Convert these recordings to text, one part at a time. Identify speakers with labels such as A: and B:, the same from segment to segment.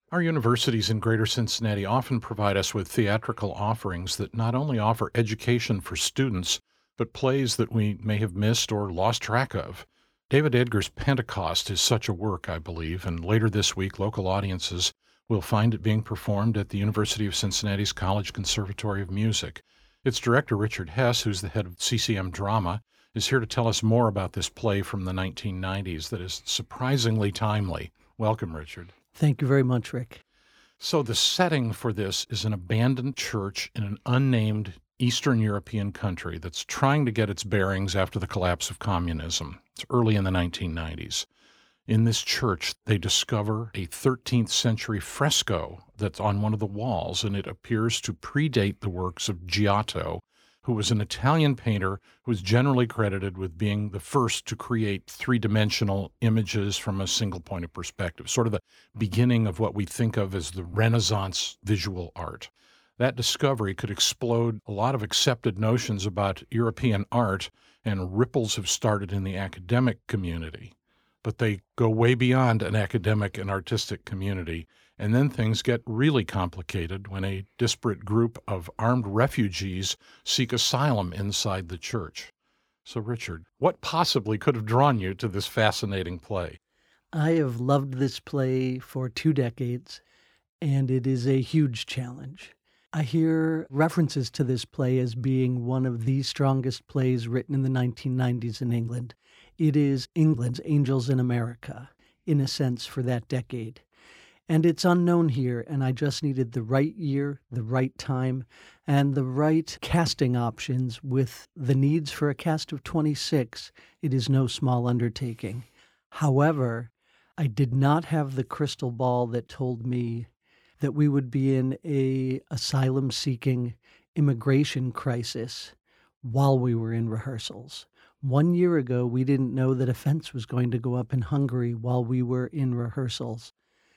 A: Our universities in Greater Cincinnati often provide us with theatrical offerings that not only offer education for students, but plays that we may have missed or lost track of. David Edgar's Pentecost is such a work, I believe, and later this week, local audiences will find it being performed at the University of Cincinnati's College Conservatory of Music. Its director, Richard Hess, who's the head of CCM Drama, is here to tell us more about this play from the 1990s that is surprisingly timely. Welcome, Richard.
B: Thank you very much, Rick.
A: So the setting for this is an abandoned church in an unnamed Eastern European country that's trying to get its bearings after the collapse of communism. It's early in the 1990s. In this church, they discover a 13th century fresco that's on one of the walls, and it appears to predate the works of Giotto, who was an Italian painter who is generally credited with being the first to create three-dimensional images from a single point of perspective, sort of the beginning of what we think of as the Renaissance visual art. That discovery could explode a lot of accepted notions about European art, and ripples have started in the academic community. But they go way beyond an academic and artistic community. And then things get really complicated when a disparate group of armed refugees seek asylum inside the church. So, Richard, what possibly could have drawn you to this fascinating play?
B: I have loved this play for 2 decades, and it is a huge challenge. I hear references to this play as being one of the strongest plays written in the 1990s in England. It is England's Angels in America, in a sense, for that decade. And it's unknown here, and I just needed the right year, the right time, and the right casting options. With the needs for a cast of 26, it is no small undertaking. However, I did not have the crystal ball that told me that we would be in a asylum-seeking immigration crisis while we were in rehearsals. 1 year ago, we didn't know that a fence was going to go up in Hungary while we were in rehearsals.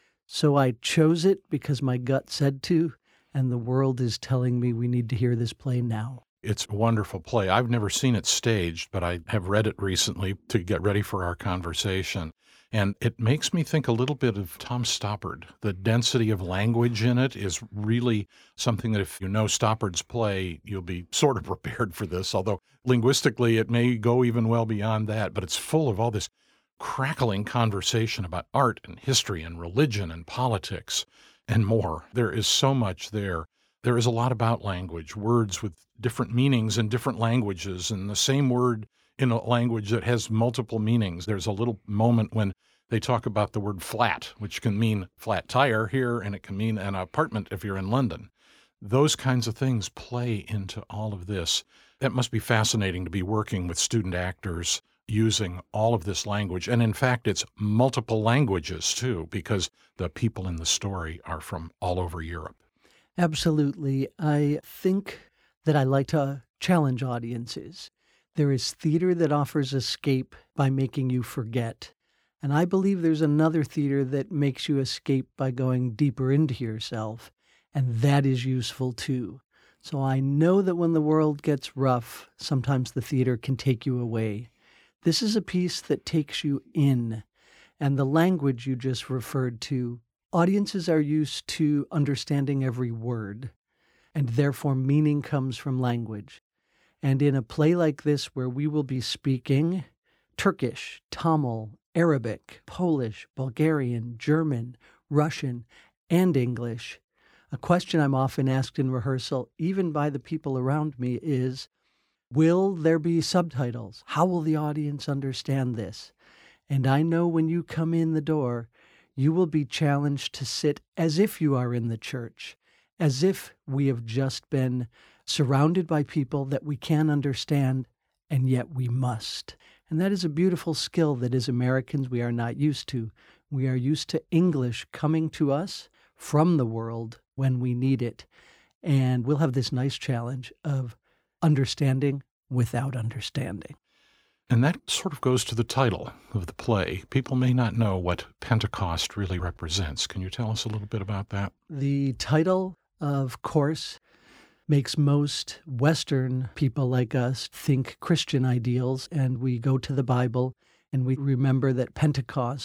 B: So I chose it because my gut said to, and the world is telling me we need to hear this play now.
A: It's a wonderful play. I've never seen it staged, but I have read it recently to get ready for our conversation. And it makes me think a little bit of Tom Stoppard. The density of language in it is really something that if you know Stoppard's play, you'll be sort of prepared for this, although linguistically it may go even well beyond that. But it's full of all this crackling conversation about art and history and religion and politics and more. There is so much there. There is a lot about language, words with different meanings in different languages, and the same word in a language that has multiple meanings. There's a little moment when they talk about the word flat, which can mean flat tire here, and it can mean an apartment if you're in London. Those kinds of things play into all of this. That must be fascinating to be working with student actors using all of this language. And in fact, it's multiple languages too, because the people in the story are from all over Europe.
B: Absolutely. I think that I like to challenge audiences. There is theater that offers escape by making you forget. And I believe there's another theater that makes you escape by going deeper into yourself. And that is useful too. So I know that when the world gets rough, sometimes the theater can take you away. This is a piece that takes you in. And the language you just referred to, audiences are used to understanding every word, and therefore meaning comes from language. And in a play like this, where we will be speaking Turkish, Tamil, Arabic, Polish, Bulgarian, German, Russian, and English, a question I'm often asked in rehearsal, even by the people around me, is, will there be subtitles? How will the audience understand this? And I know when you come in the door, you will be challenged to sit as if you are in the church, as if we have just been surrounded by people that we can understand, and yet we must. And that is a beautiful skill that as Americans we are not used to. We are used to English coming to us from the world when we need it. And we'll have this nice challenge of understanding without understanding.
A: And that sort of goes to the title of the play. People may not know what Pentecost really represents. Can you tell us a little bit about that?
B: The title, of course, makes most Western people like us think Christian ideals, and we go to the Bible and we remember that Pentecost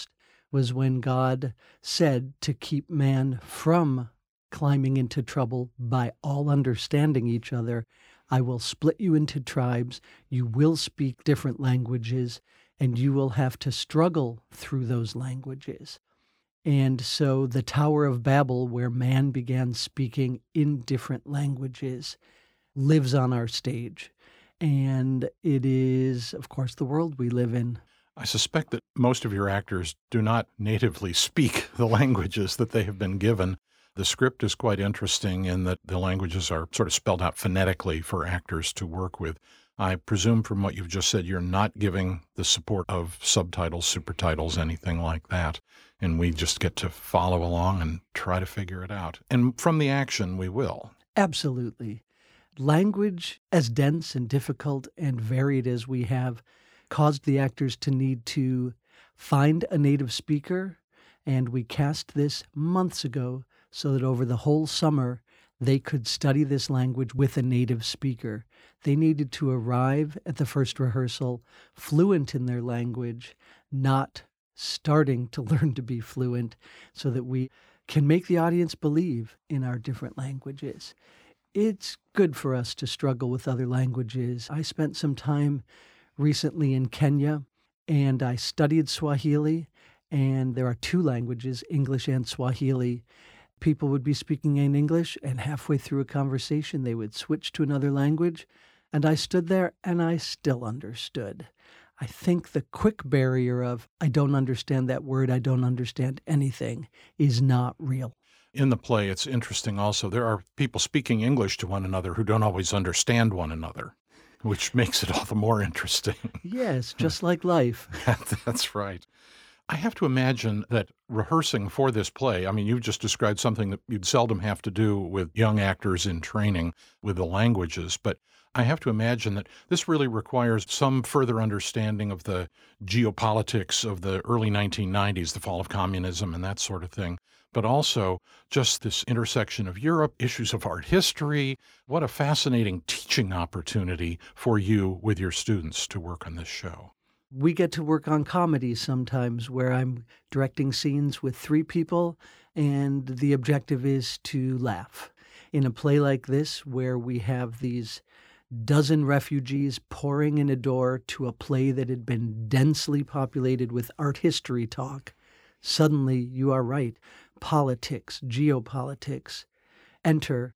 B: was when God said to keep man from climbing into trouble by all understanding each other. I will split you into tribes. You will speak different languages, and you will have to struggle through those languages. And so the Tower of Babel, where man began speaking in different languages, lives on our stage. And it is, of course, the world we live in.
A: I suspect that most of your actors do not natively speak the languages that they have been given. The script is quite interesting in that the languages are sort of spelled out phonetically for actors to work with. I presume from what you've just said, you're not giving the support of subtitles, supertitles, anything like that. And we just get to follow along and try to figure it out. And from the action, we will.
B: Absolutely. Language, as dense and difficult and varied as we have, caused the actors to need to find a native speaker. And we cast this months ago so that over the whole summer, they could study this language with a native speaker. They needed to arrive at the first rehearsal fluent in their language, not starting to learn to be fluent, so that we can make the audience believe in our different languages. It's good for us to struggle with other languages. I spent some time recently in Kenya, and I studied Swahili, and there are two languages, English and Swahili. People would be speaking in English, and halfway through a conversation, they would switch to another language, and I stood there, and I still understood. I think the quick barrier of, I don't understand that word, I don't understand anything, is not real.
A: In the play, it's interesting also, there are people speaking English to one another who don't always understand one another, which makes it all the more interesting.
B: Yes, just like life.
A: That's right. I have to imagine that rehearsing for this play, I mean, you've just described something that you'd seldom have to do with young actors in training with the languages, but I have to imagine that this really requires some further understanding of the geopolitics of the early 1990s, the fall of communism and that sort of thing, but also just this intersection of Europe, issues of art history. What a fascinating teaching opportunity for you with your students to work on this show.
B: We get to work on comedy sometimes where I'm directing scenes with three people, and the objective is to laugh. In a play like this, where we have these dozen refugees pouring in a door to a play that had been densely populated with art history talk, suddenly, you are right, politics, geopolitics enter.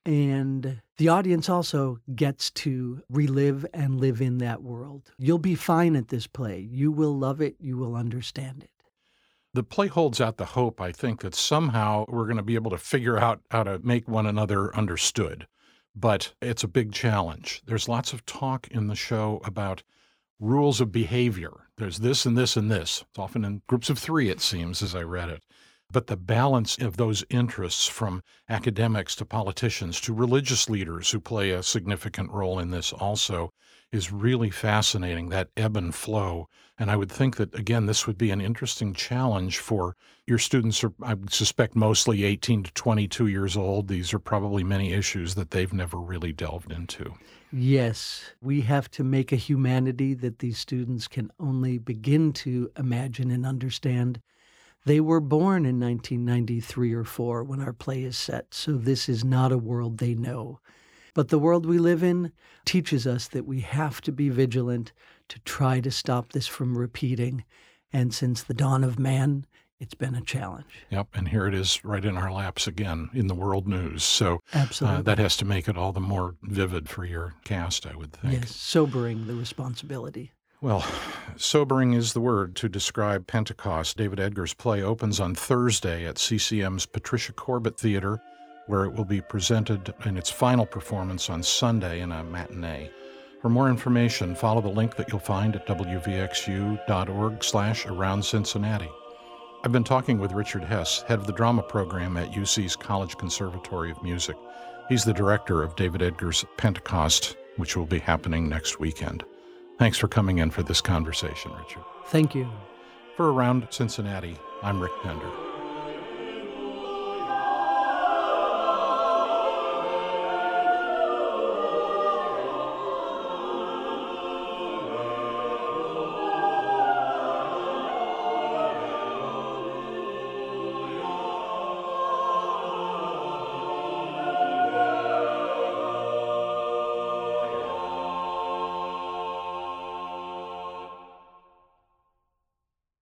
B: And the audience also gets to relive and live in that world. You'll be fine at this play. You will love it. You will understand it.
A: The play holds out the hope, I think, that somehow we're going to be able to figure out how to make one another understood. But it's a big challenge. There's lots of talk in the show about rules of behavior. There's this and this and this. It's often in groups of three, it seems, as I read it. But the balance of those interests, from academics to politicians to religious leaders who play a significant role in this also, is really fascinating, that ebb and flow. And I would think that, again, this would be an interesting challenge for your students. Are, I would suspect, mostly 18 to 22 years old. These are probably many issues that they've never really delved into.
B: Yes, we have to make a humanity that these students can only begin to imagine and understand. They were born in 1993 or 4 when our play is set, so this is not a world they know. But the world we live in teaches us that we have to be vigilant to try to stop this from repeating. And since the dawn of man, it's been a challenge.
A: Yep, and here it is right in our laps again in the world news. So
B: absolutely,
A: that has to make it all the more vivid for your cast, I would think.
B: Yes, sobering, the responsibility.
A: Well, sobering is the word to describe Pentecost. David Edgar's play opens on Thursday at CCM's Patricia Corbett Theater, where it will be presented in its final performance on Sunday in a matinee. For more information, follow the link that you'll find at wvxu.org/Around Cincinnati. I've been talking with Richard Hess, head of the drama program at UC's College Conservatory of Music. He's the director of David Edgar's Pentecost, which will be happening next weekend. Thanks for coming in for this conversation, Richard.
B: Thank you.
A: For Around Cincinnati, I'm Rick Pender.